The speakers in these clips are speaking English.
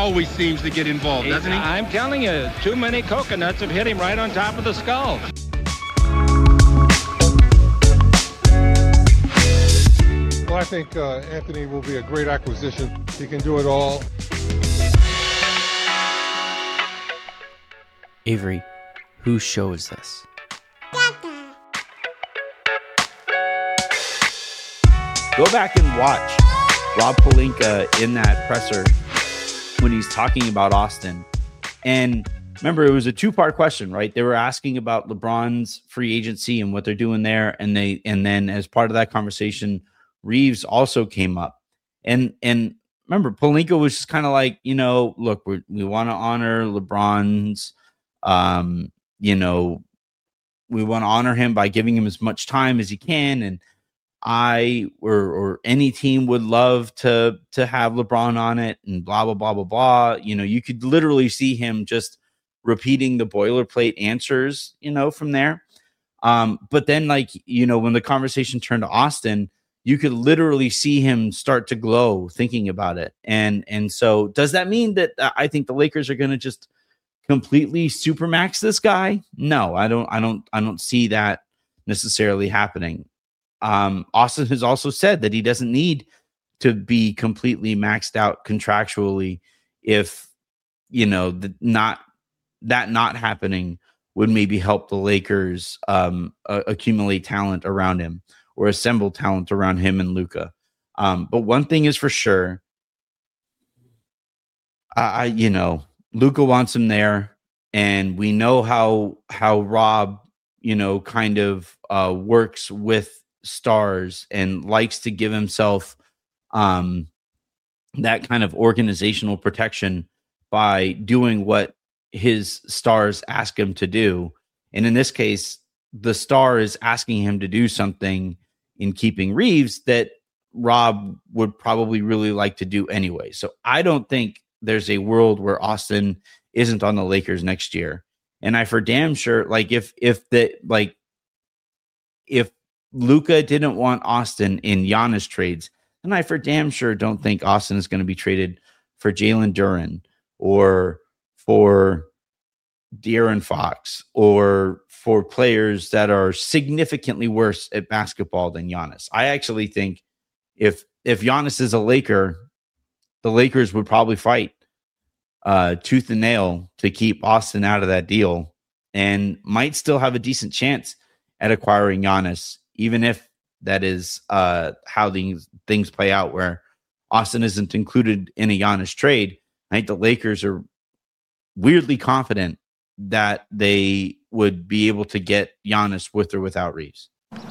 always seems to get involved, doesn't he? I'm telling you, too many coconuts have hit him right on top of the skull. Well, I think Anthony will be a great acquisition. He can do it all. Avery, whose show is this? Go back and watch Rob Pelinka in that presser when he's talking about Austin. And remember, it was a two-part question, right? They were asking about LeBron's free agency and what they're doing there. And then as part of that conversation, Reeves also came up. And remember, Pelinka was just kind of like, look, we want to honor LeBron's, we want to honor him by giving him as much time as he can. And or any team would love to have LeBron on it and blah, blah, blah, blah, blah. You could literally see him just repeating the boilerplate answers, from there. But then when the conversation turned to Austin, you could literally see him start to glow thinking about it. And so does that mean that I think the Lakers are going to just completely supermax this guy? No, I don't see that necessarily happening. Austin has also said that he doesn't need to be completely maxed out contractually if, not happening would maybe help the Lakers accumulate talent around him or assemble talent around him and Luka. But one thing is for sure, Luka wants him there, and we know how Rob, kind of works with stars and likes to give himself that kind of organizational protection by doing what his stars ask him to do. And in this case, the star is asking him to do something in keeping Reeves that Rob would probably really like to do anyway. So I don't think there's a world where Austin isn't on the Lakers next year. And I for damn sure, if Luka didn't want Austin in Giannis trades, then I for damn sure don't think Austin is going to be traded for Jalen Duren or for De'Aaron Fox or for players that are significantly worse at basketball than Giannis. I actually think if Giannis is a Laker, the Lakers would probably fight tooth and nail to keep Austin out of that deal and might still have a decent chance at acquiring Giannis, even if that is how things play out, where Austin isn't included in a Giannis trade. I think the Lakers are weirdly confident that they would be able to get Giannis with or without Reeves.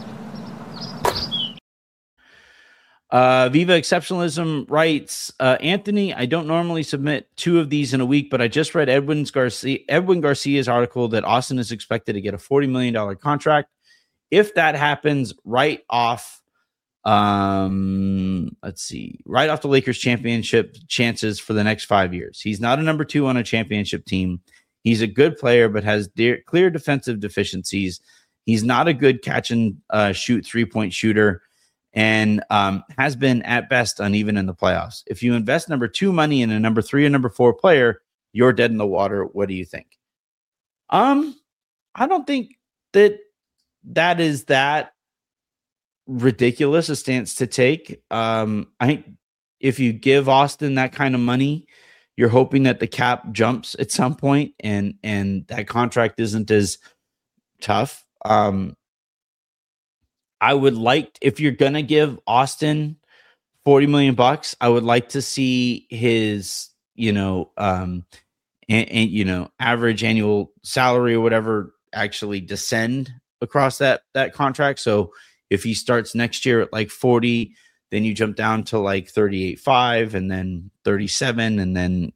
Viva Exceptionalism writes, Anthony, I don't normally submit 2 of these in a week, but I just read Edwin Garcia's article that Austin is expected to get a $40 million contract. If that happens, right off the Lakers championship chances for the next 5 years. He's not a number 2 on a championship team. He's a good player, but has clear defensive deficiencies. He's not a good catch and shoot 3-point shooter, and has been at best uneven in the playoffs. If you invest number 2 money in a number 3 or number 4 player, you're dead in the water. What do you think? I don't think that is that ridiculous a stance to take. I think if you give Austin that kind of money, you're hoping that the cap jumps at some point and that contract isn't as tough. I would like, if you're going to give Austin $40 million, I would like to see his, average annual salary or whatever actually descend across that contract. So if he starts next year at like 40, then you jump down to like 38.5 and then 37 and then,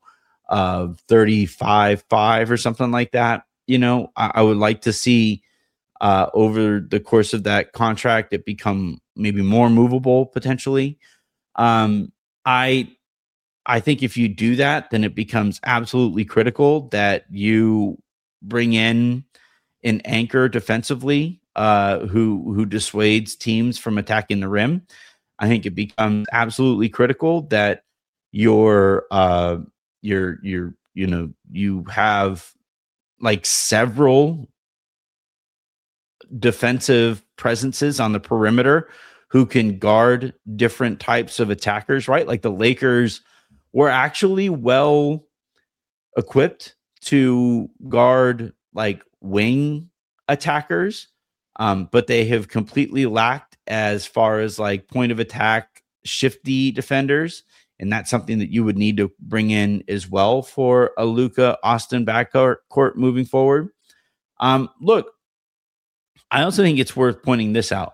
35.5 or something like that. I would like to see over the course of that contract it become maybe more movable potentially. I think if you do that, then it becomes absolutely critical that you bring in an anchor defensively who dissuades teams from attacking the rim. I think it becomes absolutely critical that your you have like several defensive presences on the perimeter who can guard different types of attackers, right? Like the Lakers were actually well equipped to guard like wing attackers, but they have completely lacked as far as like point of attack shifty defenders. And that's something that you would need to bring in as well for a Luka Austin backcourt moving forward. Look, I also think it's worth pointing this out.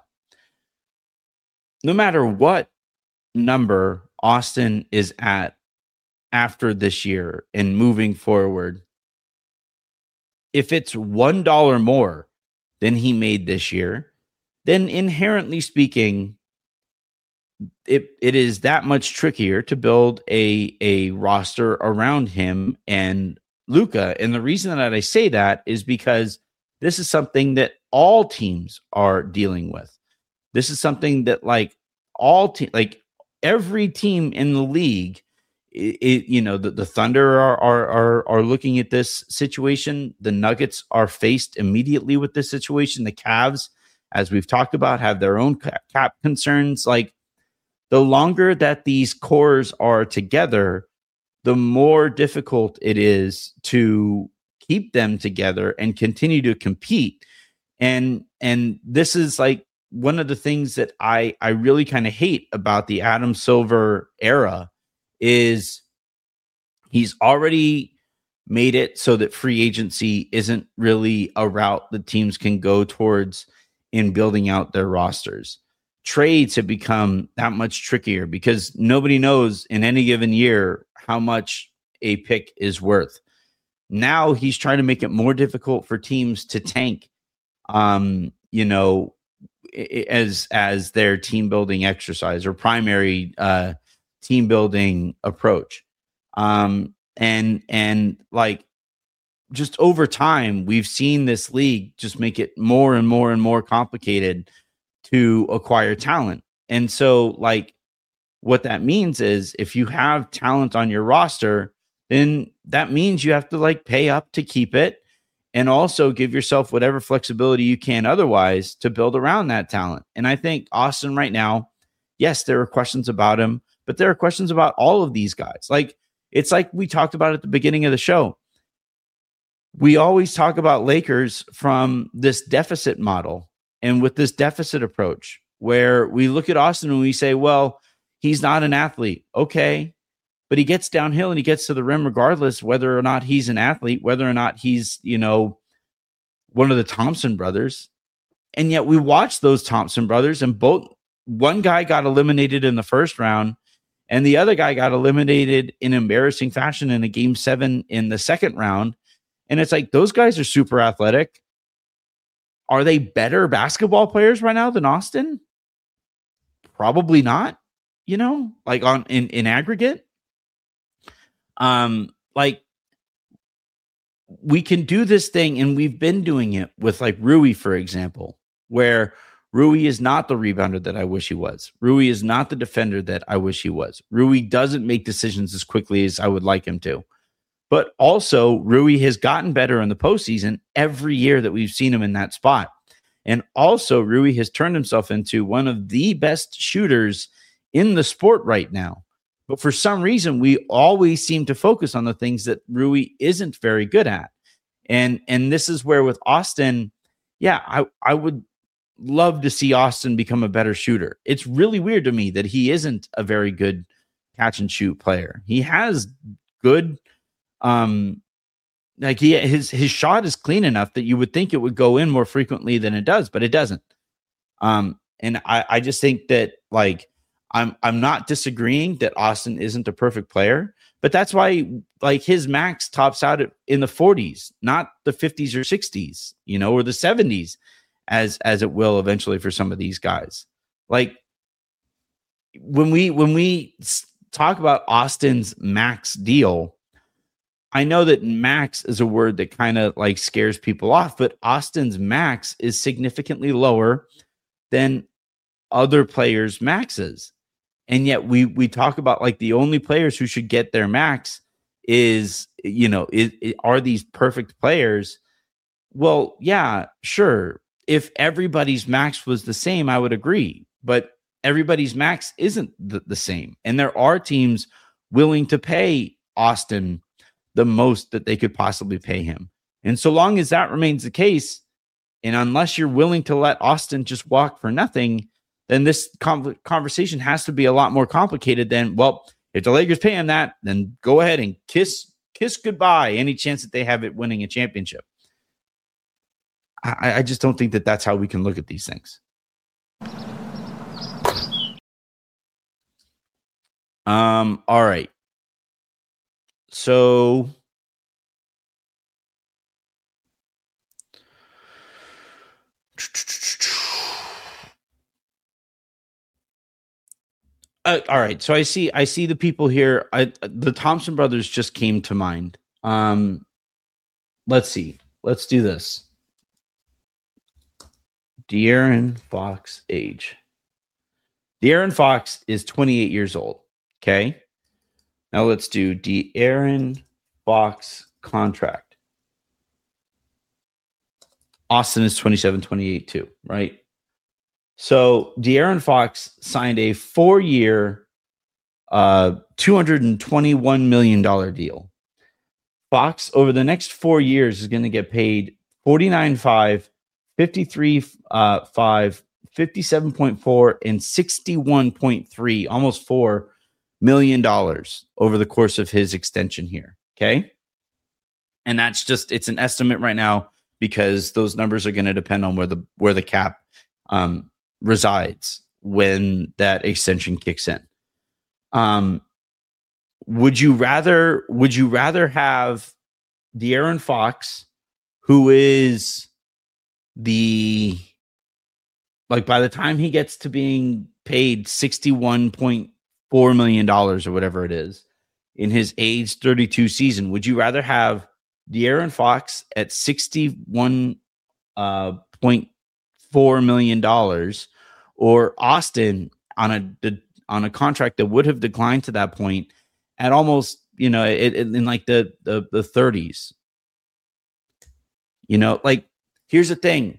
No matter what number Austin is at after this year and moving forward, if it's $1 more than he made this year, then inherently speaking, it is that much trickier to build a roster around him and Luka. And the reason that I say that is because this is something that all teams are dealing with. This is something that like every team in the league, the Thunder are looking at this situation. The Nuggets are faced immediately with this situation. The Cavs, as we've talked about, have their own cap concerns. Like the longer that these cores are together, the more difficult it is to keep them together and continue to compete. And this is like one of the things that I really kind of hate about the Adam Silver era is he's already made it so that free agency isn't really a route that teams can go towards in building out their rosters. Trades have become that much trickier because nobody knows in any given year how much a pick is worth. Now he's trying to make it more difficult for teams to tank, as their team building exercise or primary team building approach. And like just over time, we've seen this league just make it more and more and more complicated to acquire talent. And so like what that means is if you have talent on your roster, then that means you have to like pay up to keep it and also give yourself whatever flexibility you can otherwise to build around that talent. And I think Austin right now, yes, there are questions about him, but there are questions about all of these guys. Like it's like we talked about at the beginning of the show. We always talk about Lakers from this deficit model and with this deficit approach where we look at Austin and we say, well, he's not an athlete. Okay. But he gets downhill and he gets to the rim regardless whether or not he's an athlete, whether or not he's, one of the Thompson brothers. And yet we watch those Thompson brothers and one guy got eliminated in the first round and the other guy got eliminated in embarrassing fashion in a game 7 in the second round. And it's like, those guys are super athletic. Are they better basketball players right now than Austin? Probably not, like in aggregate. Like we can do this thing and we've been doing it with like Rui, for example, where Rui is not the rebounder that I wish he was. Rui is not the defender that I wish he was. Rui doesn't make decisions as quickly as I would like him to. But also Rui has gotten better in the postseason every year that we've seen him in that spot. And also Rui has turned himself into one of the best shooters in the sport right now. But for some reason, we always seem to focus on the things that Rui isn't very good at. And this is where with Austin, I would love to see Austin become a better shooter. It's really weird to me that he isn't a very good catch and shoot player. He has good, his shot is clean enough that you would think it would go in more frequently than it does, but it doesn't. And I just think that like, I'm not disagreeing that Austin isn't a perfect player, but that's why like his max tops out in the 40s, not the 50s or 60s, or the 70s as it will eventually for some of these guys. Like when we talk about Austin's max deal, I know that max is a word that kind of like scares people off, but Austin's max is significantly lower than other players' maxes. And yet we talk about like the only players who should get their max are these perfect players? Well, yeah, sure. If everybody's max was the same, I would agree. But everybody's max isn't the same. And there are teams willing to pay Austin the most that they could possibly pay him. And so long as that remains the case, and unless you're willing to let Austin just walk for nothing, then this conversation has to be a lot more complicated than, well, if the Lakers pay him that, then go ahead and kiss goodbye any chance that they have it winning a championship. I just don't think that that's how we can look at these things. All right. So all right. So I see the people here. The Thompson brothers just came to mind. Let's see. Let's do this. De'Aaron Fox age. De'Aaron Fox is 28 years old. Okay. Now let's do De'Aaron Fox contract. Austin is 27, 28 too, right? So De'Aaron Fox signed a 4-year, $221 million deal. Fox over the next 4 years is going to get paid $49.5, $53.5, $57.4, and $61.3, almost $4 million over the course of his extension here. Okay. And that's just, it's an estimate right now because those numbers are going to depend on where the cap resides when that extension kicks in. Would you rather have De'Aaron Fox, who is by the time he gets to being paid $61.4 million or whatever it is in his age 32 season, would you rather have De'Aaron Fox at $61.4 million or Austin on a contract that would have declined to that point at almost, in like the 30s? Like, here's the thing.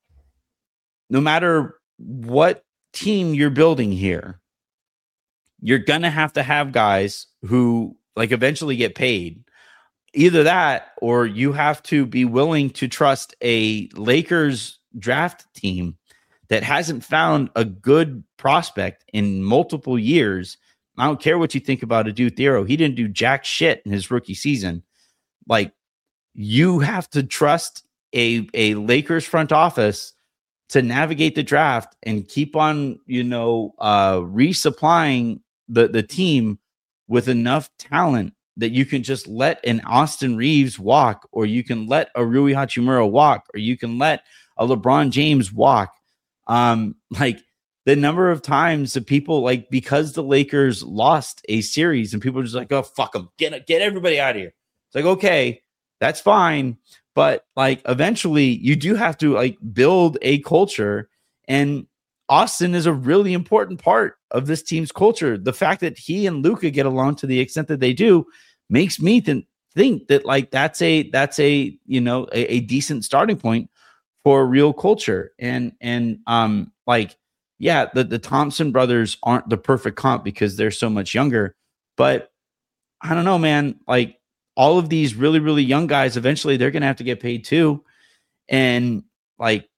No matter what team you're building here, you're going to have guys who like eventually get paid. Either that, or you have to be willing to trust a Lakers draft team that hasn't found a good prospect in multiple years. I don't care what you think about Adu Thiero. He didn't do jack shit in his rookie season. Like, you have to trust a Lakers front office to navigate the draft and keep on, resupplying the team with enough talent that you can just let an Austin Reeves walk, or you can let a Rui Hachimura walk, or you can let a LeBron James walk. Like, the number of times that people, like, because the Lakers lost a series and people are just like, oh, fuck them, get everybody out of here. It's like, okay, that's fine. But like, eventually you do have to like build a culture, and Austin is a really important part of this team's culture. The fact that he and Luka get along to the extent that they do makes me think that like that's a decent starting point for a real culture. And like, yeah, the Thompson brothers aren't the perfect comp because they're so much younger, but I don't know, man. Like, all of these really, really young guys, eventually they're going to have to get paid too. And like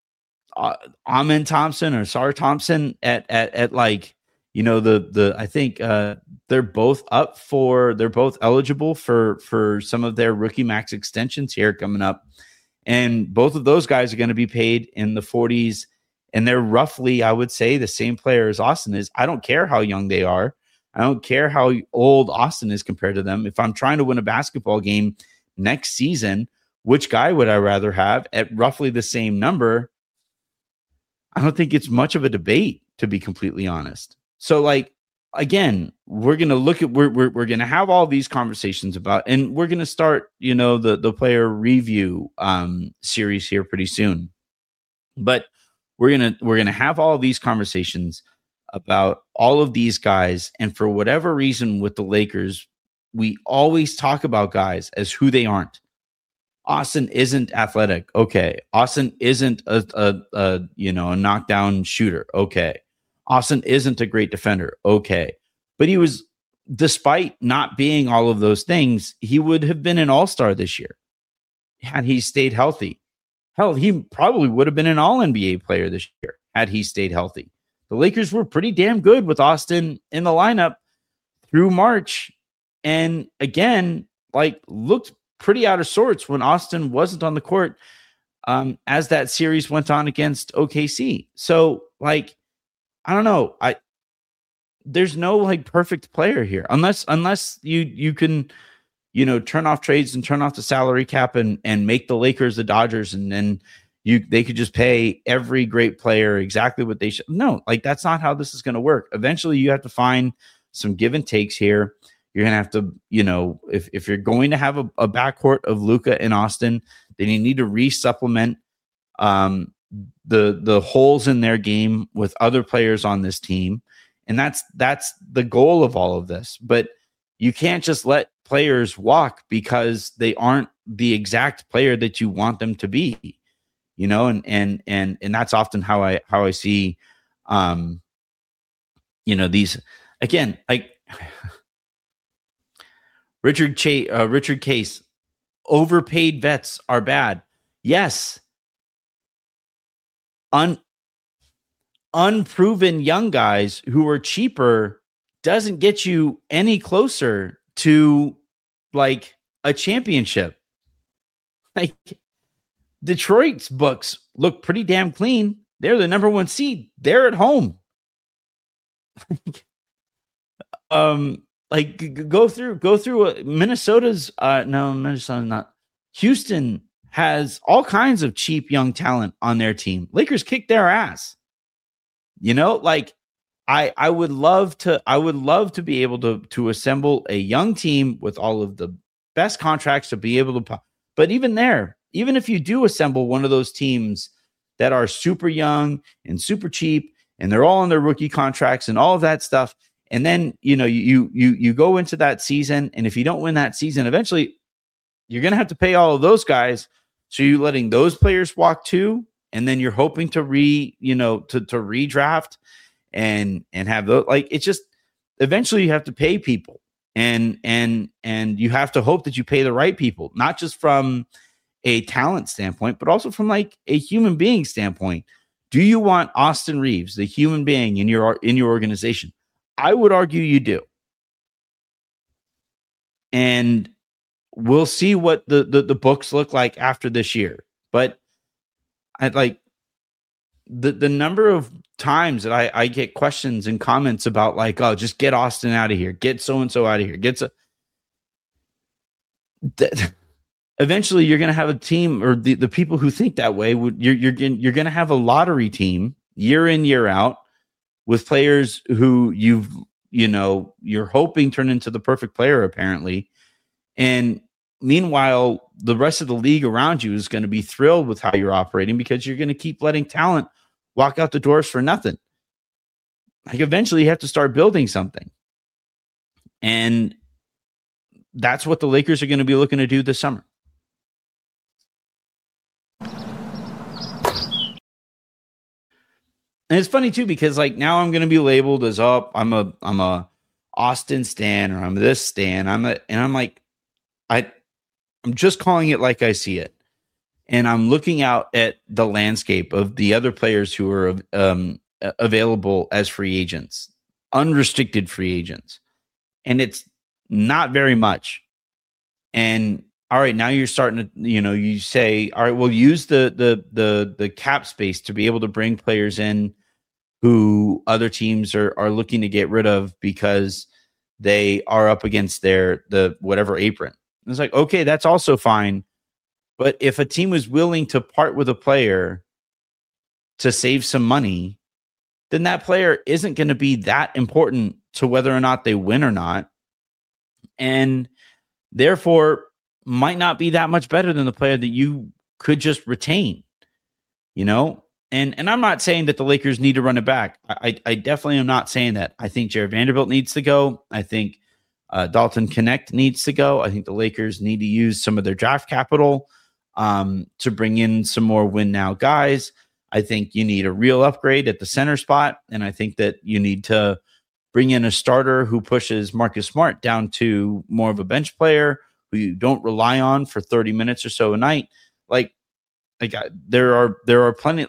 Amen Thompson or Sar Thompson at like, I think they're both eligible for some of their rookie max extensions here coming up. And both of those guys are going to be paid in the 40s. And they're roughly, I would say, the same player as Austin is. I don't care how young they are. I don't care how old Austin is compared to them. If I'm trying to win a basketball game next season, which guy would I rather have at roughly the same number? I don't think it's much of a debate, to be completely honest. So, like, again, we're going to look at, we're going to have all these conversations about, and we're going to start, the player review series here pretty soon. But we're going to have all of these conversations about all of these guys. And for whatever reason with the Lakers, we always talk about guys as who they aren't. Austin isn't athletic. Okay. Austin isn't a knockdown shooter. Okay. Austin isn't a great defender. Okay. But he was, despite not being all of those things, he would have been an all-star this year had he stayed healthy. Hell, he probably would have been an all-NBA player this year had he stayed healthy. The Lakers were pretty damn good with Austin in the lineup through March. And again, looked pretty out of sorts when Austin wasn't on the court as that series went on against OKC. So, I don't know. There's no perfect player here unless you can, turn off trades and turn off the salary cap and make the Lakers the Dodgers, and then they could just pay every great player exactly what they should. No, that's not how this is going to work. Eventually you have to find some give and takes here. You're going to have to, if you're going to have a backcourt of Luka and Austin, then you need to re-supplement the holes in their game with other players on this team. And that's the goal of all of this. But you can't just let players walk because they aren't the exact player that you want them to be, and that's often how I see, these, again, Richard Case, overpaid vets are bad. Yes. Unproven young guys who are cheaper doesn't get you any closer to a championship. Detroit's books look pretty damn clean. They're the number 1 seed. They're at home. Go through Minnesota's Minnesota's not. Houston has all kinds of cheap young talent on their team. Lakers kick their ass. I would love to be able to assemble a young team with all of the best contracts to be able to, but even if you do assemble one of those teams that are super young and super cheap and they're all on their rookie contracts and all of that stuff, and then, you go into that season, and if you don't win that season, eventually you're going to have to pay all of those guys. So you're letting those players walk too. And then you're hoping to redraft and have those, it's just, eventually you have to pay people and you have to hope that you pay the right people, not just from a talent standpoint, but also from a human being standpoint. Do you want Austin Reeves, the human being in your organization? I would argue you do. And we'll see what the books look like after this year. But I'd the number of times that I get questions and comments about oh, just get Austin out of here, get so-and-so out of here, eventually you're going to have a team, or the people who think that way you're going to have a lottery team year in, year out with players who you're hoping turn into the perfect player, apparently. And meanwhile, the rest of the league around you is going to be thrilled with how you're operating because you're going to keep letting talent walk out the doors for nothing. Eventually you have to start building something. And that's what the Lakers are going to be looking to do this summer. And it's funny too, because now I'm going to be labeled as I'm a Austin stan, or I'm this stan. I'm just calling it like I see it. And I'm looking out at the landscape of the other players who are available as free agents, unrestricted free agents. And it's not very much. And all right, now you're starting to, you say, all right, we'll use the cap space to be able to bring players in who other teams are looking to get rid of because they are up against the whatever apron. And it's okay, that's also fine. But if a team was willing to part with a player to save some money, then that player isn't going to be that important to whether or not they win or not. And therefore might not be that much better than the player that you could just retain, And I'm not saying that the Lakers need to run it back. I definitely am not saying that. I think Jared Vanderbilt needs to go. I think Dalton Connect needs to go. I think the Lakers need to use some of their draft capital to bring in some more win now guys. I think you need a real upgrade at the center spot. And I think that you need to bring in a starter who pushes Marcus Smart down to more of a bench player who you don't rely on for 30 minutes or so a night. There are plenty.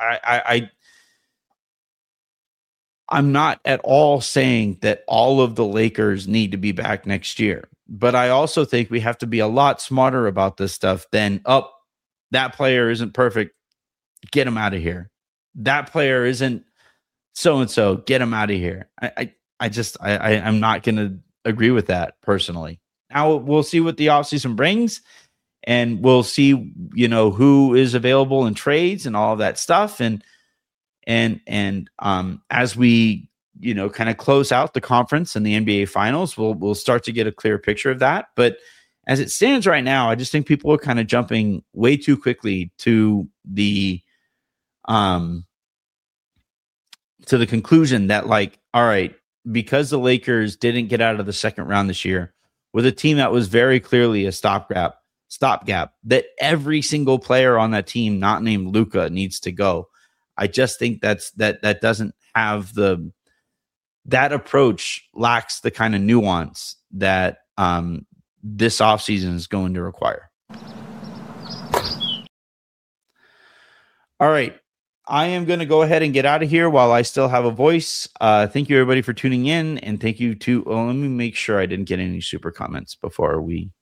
I'm not at all saying that all of the Lakers need to be back next year, but I also think we have to be a lot smarter about this stuff than, that player isn't perfect, get him out of here. That player isn't so-and-so, get him out of here. I'm not going to agree with that personally. Now we'll see what the offseason brings, and we'll see, who is available in trades and all of that stuff. And as we, kind of close out the conference and the NBA finals, we'll start to get a clear picture of that. But as it stands right now, I just think people are kind of jumping way too quickly to the conclusion that, all right, because the Lakers didn't get out of the second round this year with a team that was very clearly a stopgap, that every single player on that team not named Luka needs to go. I just think that doesn't have that approach lacks the kind of nuance that this offseason is going to require. All right. I am going to go ahead and get out of here while I still have a voice. Thank you, everybody, for tuning in. And thank you to, let me make sure I didn't get any super comments before we.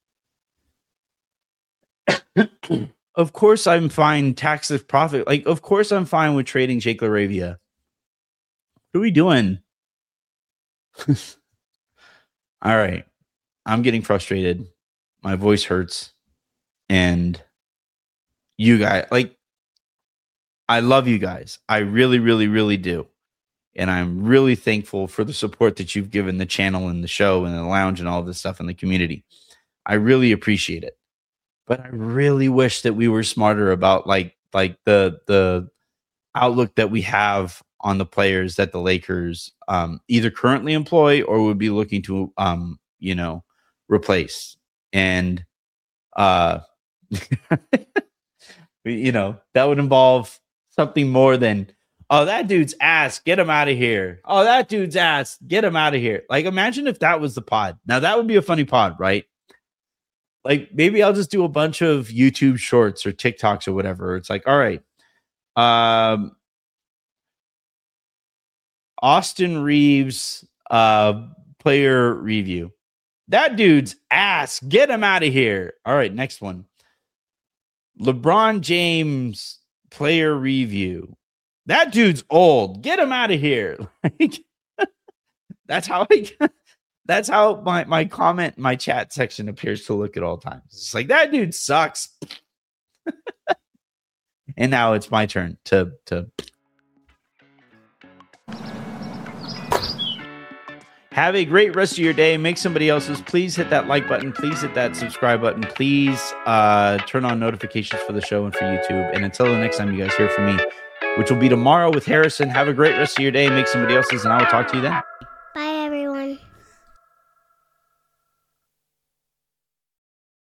Of course, I'm fine. Tax of profit. Of course, I'm fine with trading Jake LaRavia. What are we doing? All right. I'm getting frustrated. My voice hurts. And you guys, I love you guys. I really, really, really do. And I'm really thankful for the support that you've given the channel and the show and the lounge and all this stuff in the community. I really appreciate it. But I really wish that we were smarter about the outlook that we have on the players that the Lakers either currently employ or would be looking to replace. And that would involve something more than, that dude's ass, get him out of here. Oh, that dude's ass, get him out of here. Imagine if that was the pod. Now that would be a funny pod, right? Maybe I'll just do a bunch of YouTube shorts or TikToks or whatever. It's all right. Austin Reeves player review. That dude's ass. Get him out of here. All right, next one. LeBron James player review. That dude's old. Get him out of here. That's how my comment, my chat section appears to look at all times. It's that dude sucks. And now it's my turn to have a great rest of your day. Make somebody else's. Please hit that like button. Please hit that subscribe button. Please turn on notifications for the show and for YouTube. And until the next time you guys hear from me, which will be tomorrow with Harrison, have a great rest of your day. Make somebody else's, and I will talk to you then.